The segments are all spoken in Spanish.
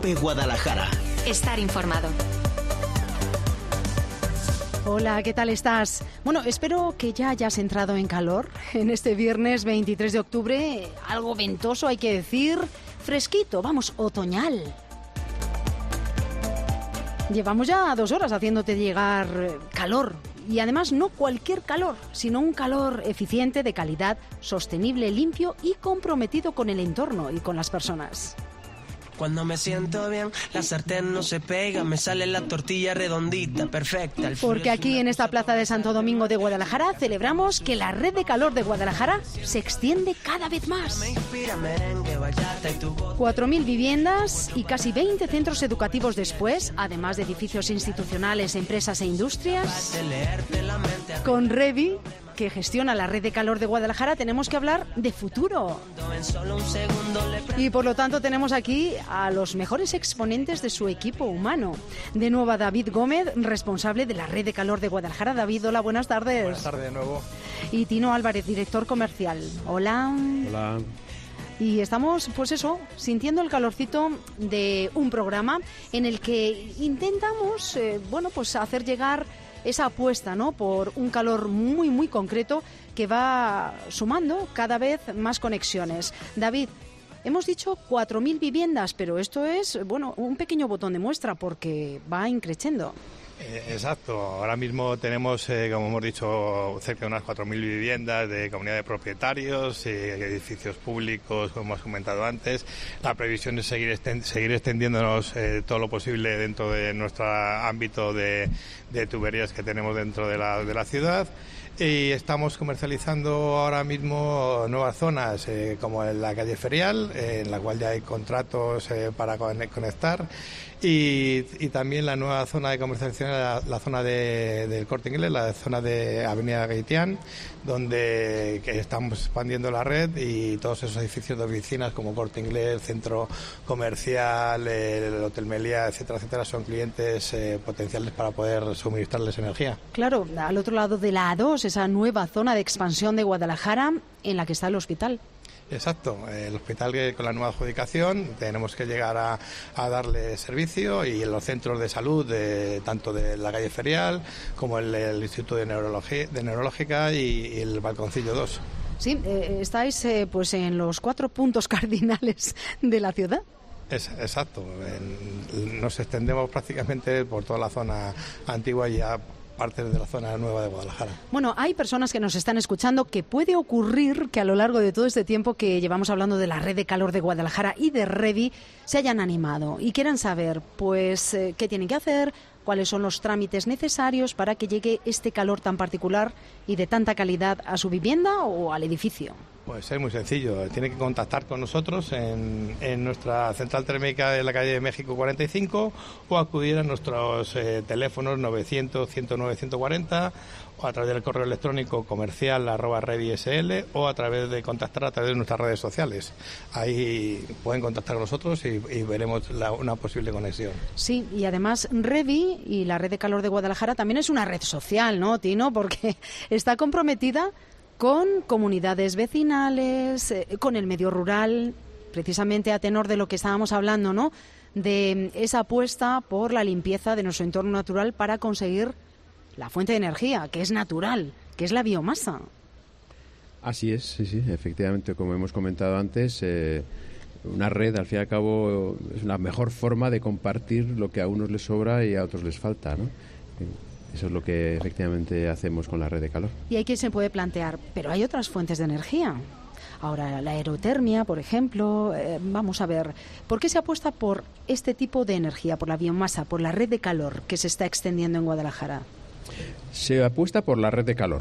COPE Guadalajara. Estar informado. Hola, ¿qué tal estás? Bueno, espero que ya hayas entrado en calor en este viernes 23 de octubre, algo ventoso hay que decir, fresquito, vamos, otoñal. Llevamos ya 2 horas haciéndote llegar calor. Y además no cualquier calor, sino un calor eficiente, de calidad, sostenible, limpio y comprometido con el entorno y con las personas. Cuando me siento bien, la sartén no se pega, me sale la tortilla redondita, perfecta. Porque aquí en esta plaza de Santo Domingo de Guadalajara celebramos que la red de calor de Guadalajara se extiende cada vez más. 4.000 viviendas y casi 20 centros educativos después, además de edificios institucionales, empresas e industrias. Con Revi, que gestiona la red de calor de Guadalajara, tenemos que hablar de futuro. Y por lo tanto tenemos aquí a los mejores exponentes de su equipo humano. De nuevo a David Gómez, responsable de la red de calor de Guadalajara. David, hola, buenas tardes. Buenas tardes de nuevo. Y Tino Álvarez, director comercial. Hola. Hola. Y estamos, pues eso, sintiendo el calorcito de un programa en el que intentamos, pues hacer llegar esa apuesta, ¿no?, por un calor muy, muy concreto que va sumando cada vez más conexiones. David, hemos dicho 4.000 viviendas, pero esto es, un pequeño botón de muestra porque va increciendo. Exacto. Ahora mismo tenemos, como hemos dicho, cerca de unas 4.000 viviendas de comunidad de propietarios, edificios públicos, como hemos comentado antes. La previsión es seguir extendiéndonos todo lo posible dentro de nuestro ámbito de tuberías que tenemos dentro de la ciudad. Y estamos comercializando ahora mismo nuevas zonas, como en la calle Ferial, en la cual ya hay contratos para conectar. Y también la nueva zona de comercialización, la zona del Corte Inglés, la zona de Avenida Gaitián, donde estamos expandiendo la red, y todos esos edificios de oficinas como Corte Inglés, centro comercial, el Hotel Meliá, etcétera, etcétera, son clientes potenciales para poder suministrarles energía. Claro, al otro lado de la A2, esa nueva zona de expansión de Guadalajara en la que está el hospital. Exacto, el hospital con la nueva adjudicación tenemos que llegar a darle servicio, y en los centros de salud tanto de la calle Ferial como el Instituto de Neurológica y el Balconcillo 2. Sí, estáis en los 4 puntos cardinales de la ciudad. Exacto, nos extendemos prácticamente por toda la zona antigua y ya partes de la zona nueva de Guadalajara. Bueno, hay personas que nos están escuchando que puede ocurrir que a lo largo de todo este tiempo que llevamos hablando de la red de calor de Guadalajara y de Revi se hayan animado y quieran saber, qué tienen que hacer, cuáles son los trámites necesarios para que llegue este calor tan particular y de tanta calidad a su vivienda o al edificio. Pues es muy sencillo, tiene que contactar con nosotros en nuestra central térmica de la calle de México 45 o acudir a nuestros teléfonos 900 109 140 o a través del correo electrónico comercial@revisl o a través de contactar a través de nuestras redes sociales. Ahí pueden contactar con nosotros y veremos una posible conexión. Sí, y además Revi y la red de calor de Guadalajara también es una red social, ¿no, Tino? Porque está comprometida con comunidades vecinales, con el medio rural, precisamente a tenor de lo que estábamos hablando, ¿no?, de esa apuesta por la limpieza de nuestro entorno natural para conseguir la fuente de energía, que es natural, que es la biomasa. Así es, sí, efectivamente, como hemos comentado antes, una red, al fin y al cabo, es la mejor forma de compartir lo que a unos les sobra y a otros les falta, ¿no? Eso es lo que efectivamente hacemos con la red de calor. Y hay quien se puede plantear, pero hay otras fuentes de energía. Ahora, la aerotermia, por ejemplo, vamos a ver, ¿por qué se apuesta por este tipo de energía, por la biomasa, por la red de calor que se está extendiendo en Guadalajara? Se apuesta por la red de calor,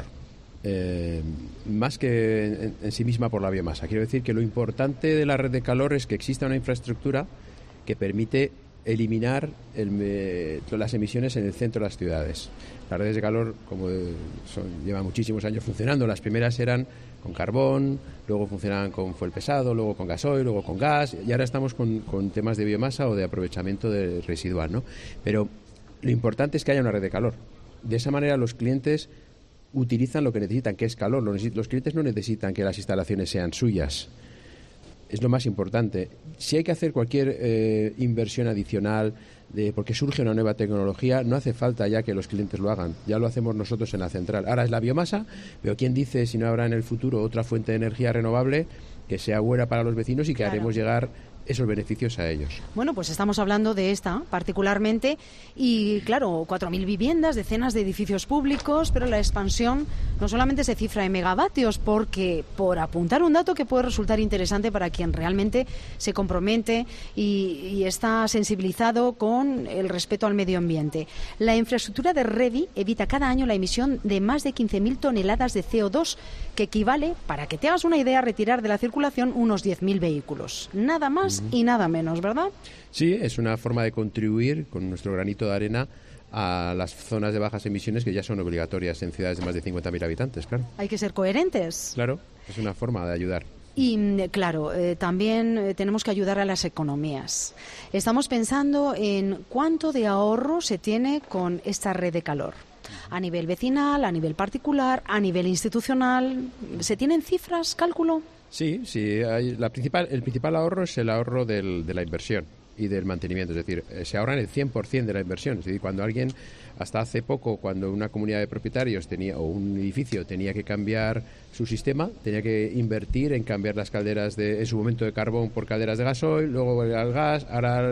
más que en sí misma por la biomasa. Quiero decir que lo importante de la red de calor es que exista una infraestructura que permite eliminar las emisiones en el centro de las ciudades. Las redes de calor, como llevan muchísimos años funcionando, las primeras eran con carbón, luego funcionaban con fuel pesado, luego con gasoil, luego con gas, y ahora estamos con temas de biomasa o de aprovechamiento residual, ¿no? Pero lo importante es que haya una red de calor. De esa manera los clientes utilizan lo que necesitan, que es calor. Los clientes no necesitan que las instalaciones sean suyas. es lo más importante. Si hay que hacer cualquier inversión adicional, porque surge una nueva tecnología, no hace falta ya que los clientes lo hagan, ya lo hacemos nosotros en la central. Ahora es la biomasa, pero ¿quién dice si no habrá en el futuro otra fuente de energía renovable que sea buena para los vecinos y que haremos llegar esos beneficios a ellos? Bueno, pues estamos hablando de esta particularmente y, claro, 4.000 viviendas, decenas de edificios públicos, pero la expansión no solamente se cifra en megavatios, porque, por apuntar un dato que puede resultar interesante para quien realmente se compromete y está sensibilizado con el respeto al medio ambiente, la infraestructura de REVI evita cada año la emisión de más de 15.000 toneladas de CO2, que equivale, para que te hagas una idea, a retirar de la circulación unos 10.000 vehículos. Nada más y nada menos, ¿verdad? Sí, es una forma de contribuir con nuestro granito de arena a las zonas de bajas emisiones que ya son obligatorias en ciudades de más de 50.000 habitantes, claro. Hay que ser coherentes. Claro, es una forma de ayudar. Y, claro, también tenemos que ayudar a las economías. Estamos pensando en cuánto de ahorro se tiene con esta red de calor. A nivel vecinal, a nivel particular, a nivel institucional. ¿Se tienen cifras, cálculo? Sí, el principal ahorro es el ahorro de la inversión y del mantenimiento, es decir, se ahorran el 100% de la inversión. Es decir, cuando alguien, hasta hace poco, cuando una comunidad de propietarios o un edificio tenía que cambiar su sistema, tenía que invertir en cambiar las calderas en su momento de carbón por calderas de gasoil, luego al gas, ahora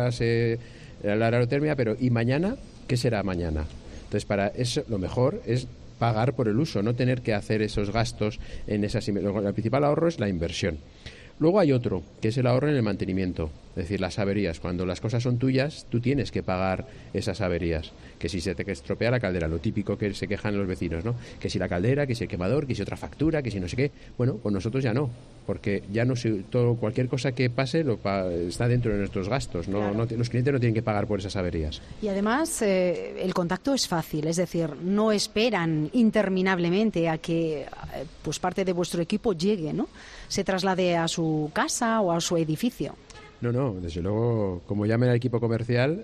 la aerotermia, pero ¿y mañana? ¿Qué será mañana? Entonces, para eso lo mejor es pagar por el uso, no tener que hacer esos gastos en esas. El principal ahorro es la inversión. Luego hay otro, que es el ahorro en el mantenimiento, es decir, las averías. Cuando las cosas son tuyas, tú tienes que pagar esas averías. Que si se te estropea la caldera, lo típico que se quejan los vecinos, ¿no? Que si la caldera, que si el quemador, que si otra factura, que si no sé qué. Bueno, con nosotros ya no, porque ya no cualquier cosa que pase está dentro de nuestros gastos. Claro. Los clientes no tienen que pagar por esas averías. Y además el contacto es fácil, es decir, no esperan interminablemente a que pues parte de vuestro equipo llegue, ¿no? Se traslade a su casa o a su edificio. No, desde luego, como llamen al equipo comercial,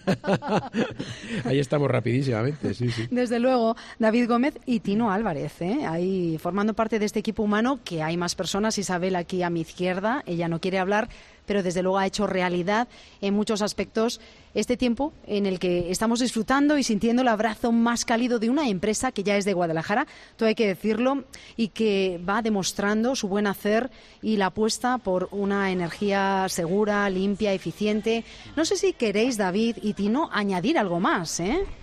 ahí estamos rapidísimamente, sí. Desde luego, David Gómez y Tino Álvarez, ahí formando parte de este equipo humano, que hay más personas. Isabel aquí a mi izquierda, ella no quiere hablar, pero desde luego ha hecho realidad en muchos aspectos este tiempo en el que estamos disfrutando y sintiendo el abrazo más cálido de una empresa que ya es de Guadalajara, todo hay que decirlo, y que va demostrando su buen hacer y la apuesta por una energía segura, limpia, eficiente. No sé si queréis, David y Tino, añadir algo más,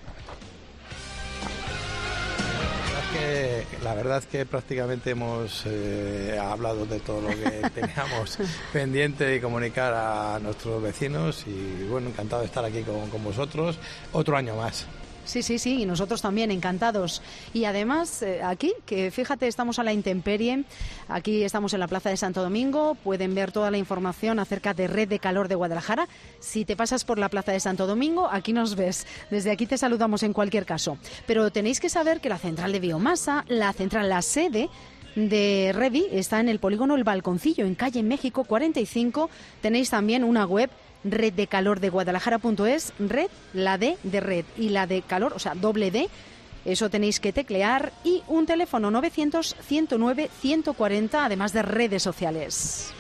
La verdad es que prácticamente hemos hablado de todo lo que teníamos pendiente de comunicar a nuestros vecinos y bueno, encantado de estar aquí con vosotros otro año más. Sí, y nosotros también encantados. Y además aquí, que fíjate, estamos a la intemperie, aquí estamos en la Plaza de Santo Domingo, pueden ver toda la información acerca de Red de Calor de Guadalajara. Si te pasas por la Plaza de Santo Domingo, aquí nos ves, desde aquí te saludamos en cualquier caso. Pero tenéis que saber que la central de biomasa, la sede de REVI, está en el polígono El Balconcillo, en calle México 45. Tenéis también una web, reddecalordeguadalajara.es, red, la D de red y la de calor, o sea, doble D, eso tenéis que teclear, y un teléfono 900-109-140, además de redes sociales.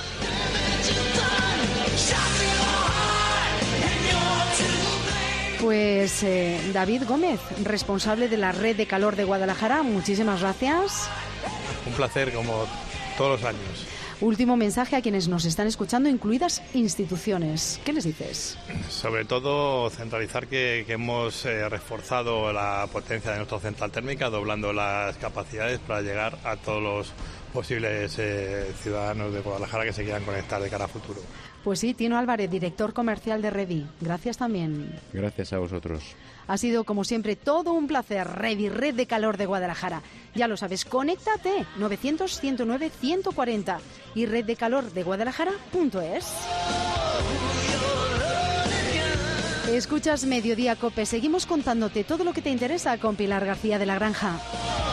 Pues David Gómez, responsable de la Red de Calor de Guadalajara, muchísimas gracias. Un placer, como todos los años. Último mensaje a quienes nos están escuchando, incluidas instituciones. ¿Qué les dices? Sobre todo centralizar que hemos reforzado la potencia de nuestra central térmica, doblando las capacidades para llegar a todos los posibles ciudadanos de Guadalajara que se quieran conectar de cara a futuro. Pues sí, Tino Álvarez, director comercial de REVI. Gracias también. Gracias a vosotros. Ha sido, como siempre, todo un placer. REVI, Red de Calor de Guadalajara. Ya lo sabes, conéctate, 900-109-140 y reddecalordeguadalajara.es. Escuchas Mediodía COPE. Seguimos contándote todo lo que te interesa con Pilar García de la Granja.